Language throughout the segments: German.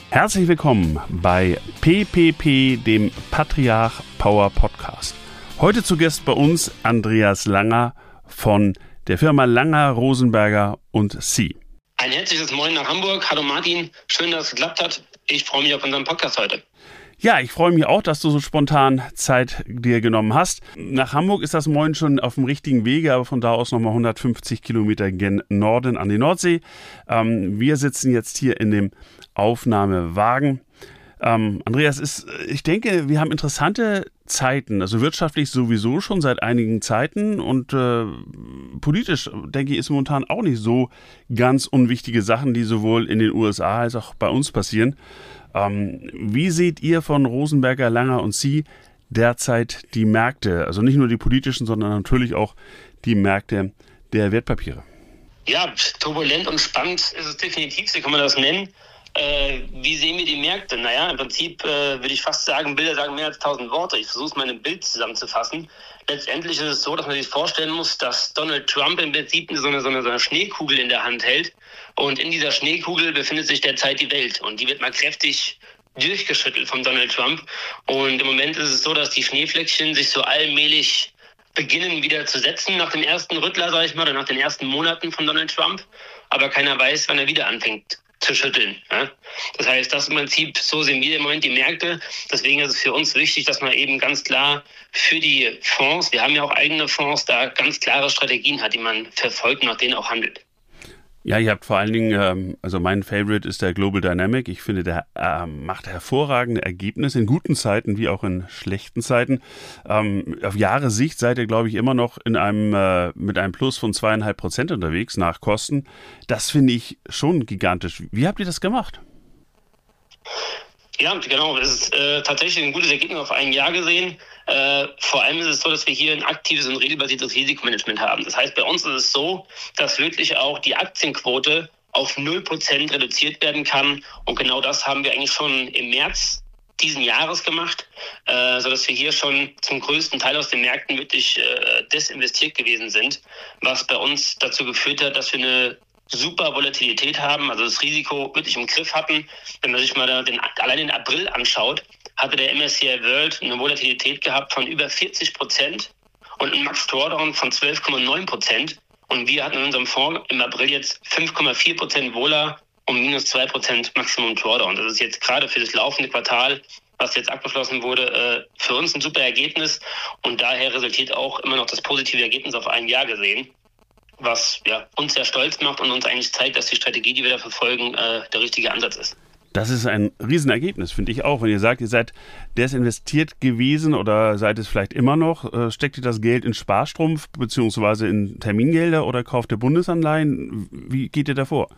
Herzlich willkommen bei PPP, dem Patriarch Power Podcast. Heute zu Gast bei uns Andreas Langer von der Firma Langer, Rosenberger & Cie. Ein herzliches Moin nach Hamburg. Hallo Martin, schön, dass es geklappt hat. Ich freue mich auf unseren Podcast heute. Ja, ich freue mich auch, dass du so spontan Zeit dir genommen hast. Nach Hamburg ist das Moin schon auf dem richtigen Wege, aber von da aus nochmal 150 Kilometer gen Norden an die Nordsee. Wir sitzen jetzt hier in dem Aufnahmewagen. Andreas, ich denke, wir haben interessante Zeiten, also wirtschaftlich sowieso schon seit einigen Zeiten und politisch, denke ich, ist momentan auch nicht so ganz unwichtige Sachen, die sowohl in den USA als auch bei uns passieren. Wie seht ihr von Rosenberger, Langer und Cie derzeit die Märkte, also nicht nur die politischen, sondern natürlich auch die Märkte der Wertpapiere? Ja, turbulent und spannend ist es definitiv, so kann man das nennen. Wie sehen wir die Märkte? Naja, im Prinzip würde ich fast sagen, Bilder sagen mehr als 1000 Worte. Ich versuche es mal in einem Bild zusammenzufassen. Letztendlich ist es so, dass man sich vorstellen muss, dass Donald Trump im Prinzip so eine Schneekugel in der Hand hält. Und in dieser Schneekugel befindet sich derzeit die Welt. Und die wird mal kräftig durchgeschüttelt von Donald Trump. Und im Moment ist es so, dass die Schneefleckchen sich so allmählich beginnen wieder zu setzen nach dem ersten Rüttler, sage ich mal, oder nach den ersten Monaten von Donald Trump. Aber keiner weiß, wann er wieder anfängt zu schütteln. Ja? Das heißt, das im Prinzip, so sehen wir im Moment die Märkte. Deswegen ist es für uns wichtig, dass man eben ganz klar für die Fonds, wir haben ja auch eigene Fonds, da ganz klare Strategien hat, die man verfolgt und nach denen auch handelt. Ja, ihr habt vor allen Dingen, also mein Favorite ist der Global Dynamic. Ich finde, der macht hervorragende Ergebnisse in guten Zeiten wie auch in schlechten Zeiten. Auf Jahressicht seid ihr, glaube ich, immer noch mit einem Plus von 2,5% unterwegs nach Kosten. Das finde ich schon gigantisch. Wie habt ihr das gemacht? Ja, genau. Es ist tatsächlich ein gutes Ergebnis auf ein Jahr gesehen. Vor allem ist es so, dass wir hier ein aktives und regelbasiertes Risikomanagement haben. Das heißt, bei uns ist es so, dass wirklich auch die Aktienquote auf 0% reduziert werden kann. Und genau das haben wir eigentlich schon im März diesen Jahres gemacht, sodass wir hier schon zum größten Teil aus den Märkten wirklich desinvestiert gewesen sind, was bei uns dazu geführt hat, dass wir eine super Volatilität haben, also das Risiko wirklich im Griff hatten. Wenn man sich mal allein den April anschaut, hatte der MSCI World eine Volatilität gehabt von über 40% und ein Max Drawdown von 12,9%. Und wir hatten in unserem Fonds im April jetzt 5,4% Vola und minus 2% Maximum Drawdown. Das ist jetzt gerade für das laufende Quartal, was jetzt abgeschlossen wurde, für uns ein super Ergebnis. Und daher resultiert auch immer noch das positive Ergebnis auf ein Jahr gesehen, was uns sehr stolz macht und uns eigentlich zeigt, dass die Strategie, die wir da verfolgen, der richtige Ansatz ist. Das ist ein Riesenergebnis, finde ich auch. Wenn ihr sagt, ihr seid desinvestiert gewesen oder seid es vielleicht immer noch, steckt ihr das Geld in Sparstrumpf bzw. in Termingelder oder kauft ihr Bundesanleihen? Wie geht ihr da vor?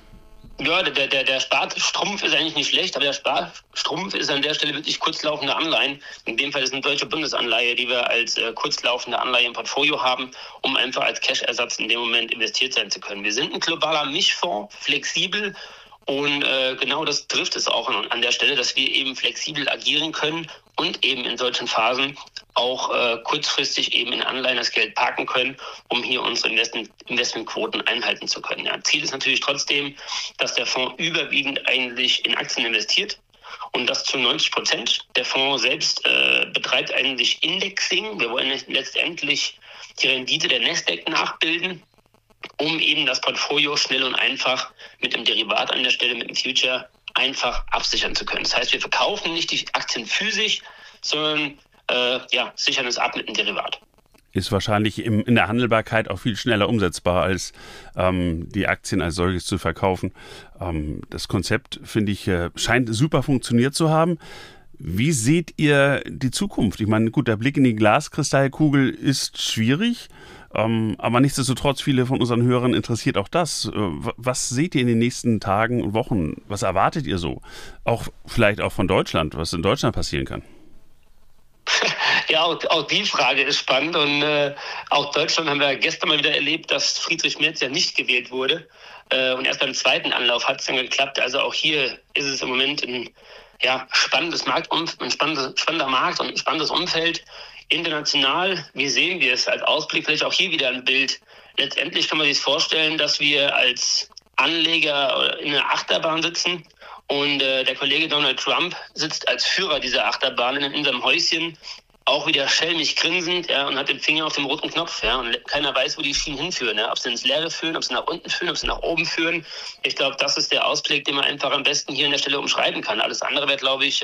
Ja, der Sparstrumpf ist eigentlich nicht schlecht, aber der Sparstrumpf ist an der Stelle wirklich kurzlaufende Anleihen. In dem Fall ist eine deutsche Bundesanleihe, die wir als kurzlaufende Anleihe im Portfolio haben, um einfach als Cash-Ersatz in dem Moment investiert sein zu können. Wir sind ein globaler Mischfonds, flexibel. Und genau das trifft es auch an der Stelle, dass wir eben flexibel agieren können und eben in solchen Phasen auch kurzfristig eben in Anleihen das Geld parken können, um hier unsere Investmentquoten einhalten zu können. Ja, Ziel ist natürlich trotzdem, dass der Fonds überwiegend eigentlich in Aktien investiert und das zu 90%. Der Fonds selbst betreibt eigentlich Indexing. Wir wollen letztendlich die Rendite der Nasdaq nachbilden, um eben das Portfolio schnell und einfach mit dem Derivat an der Stelle, mit dem Future, einfach absichern zu können. Das heißt, wir verkaufen nicht die Aktien physisch, sondern sichern es ab mit dem Derivat. Ist wahrscheinlich in der Handelbarkeit auch viel schneller umsetzbar, als die Aktien als solches zu verkaufen. Das Konzept, finde ich, scheint super funktioniert zu haben. Wie seht ihr die Zukunft? Ich meine, gut, der Blick in die Glaskristallkugel ist schwierig, aber nichtsdestotrotz, viele von unseren Hörern interessiert auch das. Was seht ihr in den nächsten Tagen und Wochen? Was erwartet ihr so? Vielleicht auch von Deutschland, was in Deutschland passieren kann? Ja, auch die Frage ist spannend und auch Deutschland haben wir gestern mal wieder erlebt, dass Friedrich Merz ja nicht gewählt wurde und erst beim zweiten Anlauf hat es dann geklappt. Also auch hier ist es im Moment ein spannender Markt und ein spannendes Umfeld. International, wie sehen wir es als Ausblick? Vielleicht auch hier wieder ein Bild. Letztendlich kann man sich vorstellen, dass wir als Anleger in einer Achterbahn sitzen Und der Kollege Donald Trump sitzt als Führer dieser Achterbahn in seinem Häuschen, auch wieder schelmig grinsend, ja, und hat den Finger auf dem roten Knopf. Ja, und keiner weiß, wo die Schienen hinführen. Ja, ob sie ins Leere führen, ob sie nach unten führen, ob sie nach oben führen. Ich glaube, das ist der Ausblick, den man einfach am besten hier an der Stelle umschreiben kann. Alles andere wäre, glaube ich,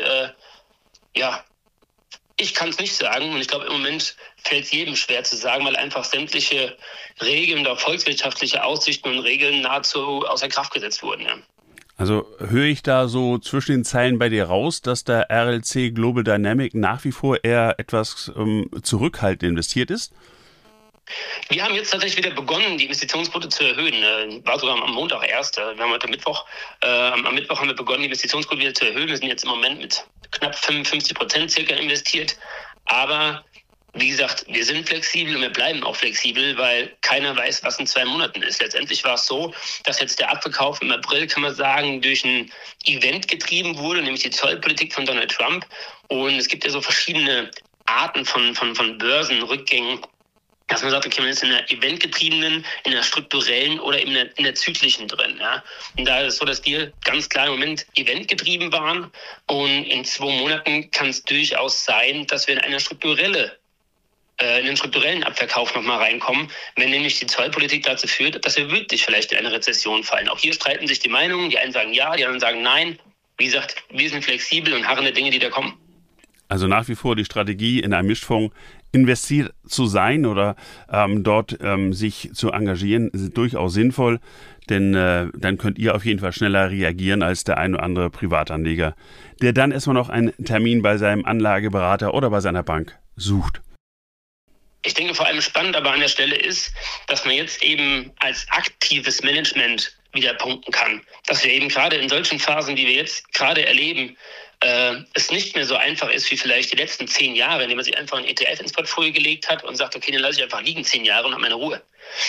ich kann es nicht sagen. Und ich glaube, im Moment fällt es jedem schwer zu sagen, weil einfach sämtliche Regeln oder volkswirtschaftliche Aussichten und Regeln nahezu außer Kraft gesetzt wurden. Ja. Also höre ich da so zwischen den Zeilen bei dir raus, dass der RLC Global Dynamic nach wie vor eher etwas zurückhaltend investiert ist? Wir haben jetzt tatsächlich wieder begonnen, die Investitionsquote zu erhöhen. War sogar am Montag erst. Wir haben heute Mittwoch. Am Mittwoch haben wir begonnen, die Investitionsquote wieder zu erhöhen. Wir sind jetzt im Moment mit knapp 55% circa investiert. Aber wie gesagt, wir sind flexibel und wir bleiben auch flexibel, weil keiner weiß, was in 2 Monaten ist. Letztendlich war es so, dass jetzt der Abverkauf im April, kann man sagen, durch ein Event getrieben wurde, nämlich die Zollpolitik von Donald Trump. Und es gibt ja so verschiedene Arten von Börsenrückgängen, dass man sagt, okay, man ist in der eventgetriebenen, in der strukturellen oder eben in der zyklischen drin. Ja. Und da ist es so, dass wir ganz klar im Moment eventgetrieben waren. Und in 2 Monaten kann es durchaus sein, dass wir in einen strukturellen Abverkauf nochmal reinkommen, wenn nämlich die Zollpolitik dazu führt, dass wir wirklich vielleicht in eine Rezession fallen. Auch hier streiten sich die Meinungen. Die einen sagen ja, die anderen sagen nein. Wie gesagt, wir sind flexibel und harren der Dinge, die da kommen. Also nach wie vor die Strategie, in einem Mischfonds investiert zu sein oder dort sich zu engagieren, ist durchaus sinnvoll, denn dann könnt ihr auf jeden Fall schneller reagieren als der ein oder andere Privatanleger, der dann erstmal noch einen Termin bei seinem Anlageberater oder bei seiner Bank sucht. Ich denke, vor allem spannend aber an der Stelle ist, dass man jetzt eben als aktives Management wieder punkten kann. Dass wir eben gerade in solchen Phasen, die wir jetzt gerade erleben, es nicht mehr so einfach ist wie vielleicht die letzten 10 Jahre, indem man sich einfach ein ETF ins Portfolio gelegt hat und sagt, okay, dann lasse ich einfach liegen 10 Jahre und habe meine Ruhe.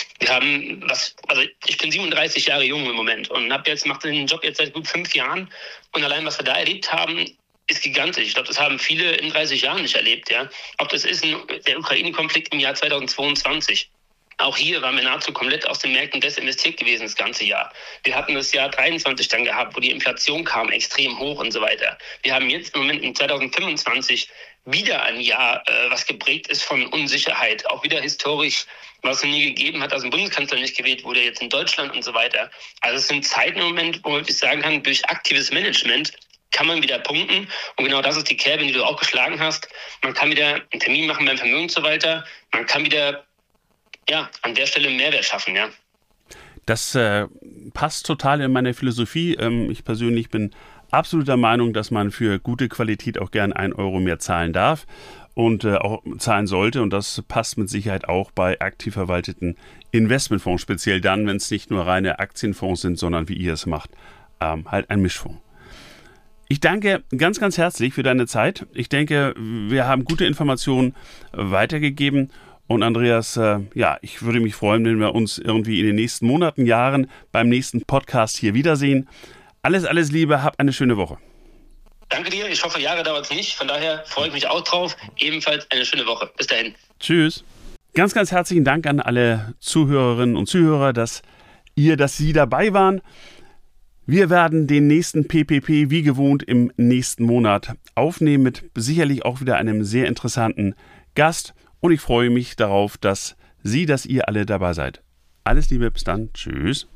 Ich bin 37 Jahre jung im Moment und mache den Job jetzt seit gut 5 Jahren und allein, was wir da erlebt haben, ist gigantisch. Ich glaube, das haben viele in 30 Jahren nicht erlebt. Ja? Ob das ist der Ukraine-Konflikt im Jahr 2022. Auch hier waren wir nahezu komplett aus den Märkten desinvestiert gewesen das ganze Jahr. Wir hatten das Jahr 23 dann gehabt, wo die Inflation kam, extrem hoch und so weiter. Wir haben jetzt im Moment in 2025 wieder ein Jahr, was geprägt ist von Unsicherheit. Auch wieder historisch, was es nie gegeben hat, als ein Bundeskanzler nicht gewählt wurde, jetzt in Deutschland und so weiter. Also es sind Zeiten im Moment, wo ich sagen kann, durch aktives Management kann man wieder punkten. Und genau das ist die Kerbe, die du auch geschlagen hast. Man kann wieder einen Termin machen beim Vermögensverwalter. Man kann wieder an der Stelle Mehrwert schaffen, ja. Das passt total in meine Philosophie. Ich persönlich bin absolut der Meinung, dass man für gute Qualität auch gern 1 Euro mehr zahlen darf und auch zahlen sollte. Und das passt mit Sicherheit auch bei aktiv verwalteten Investmentfonds, speziell dann, wenn es nicht nur reine Aktienfonds sind, sondern wie ihr es macht, halt ein Mischfonds. Ich danke ganz, ganz herzlich für deine Zeit. Ich denke, wir haben gute Informationen weitergegeben. Und Andreas, ich würde mich freuen, wenn wir uns irgendwie in den nächsten Monaten, Jahren beim nächsten Podcast hier wiedersehen. Alles Liebe, hab eine schöne Woche. Danke dir, ich hoffe, Jahre dauert es nicht. Von daher freue ich mich auch drauf. Ebenfalls eine schöne Woche. Bis dahin. Tschüss. Ganz, ganz herzlichen Dank an alle Zuhörerinnen und Zuhörer, dass Sie dabei waren. Wir werden den nächsten PPP wie gewohnt im nächsten Monat aufnehmen mit sicherlich auch wieder einem sehr interessanten Gast. Und ich freue mich darauf, dass ihr alle dabei seid. Alles Liebe, bis dann. Tschüss.